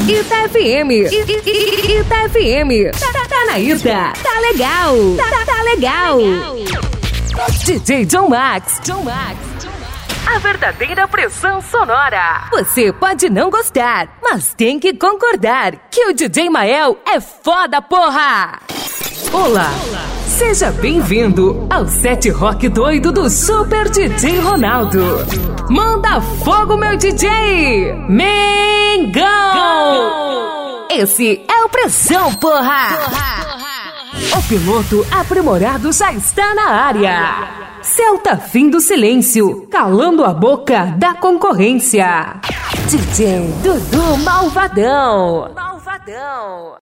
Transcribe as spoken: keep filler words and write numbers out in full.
Ita F M. Ita F M. Tá, tá, tá na Ita. Tá legal. Tá, tá, tá legal. D J John Max. John Max. A verdadeira pressão sonora. Você pode não gostar, mas tem que concordar que o D J Mael é foda, porra! Olá, seja bem-vindo ao set rock doido do Super D J Ronaldo. Manda fogo, meu D J! Mengão! Esse é o Pressão, porra! O piloto aprimorado já está na área. Celta fim do silêncio, calando a boca da concorrência. D J Dudu Malvadão. Malvadão.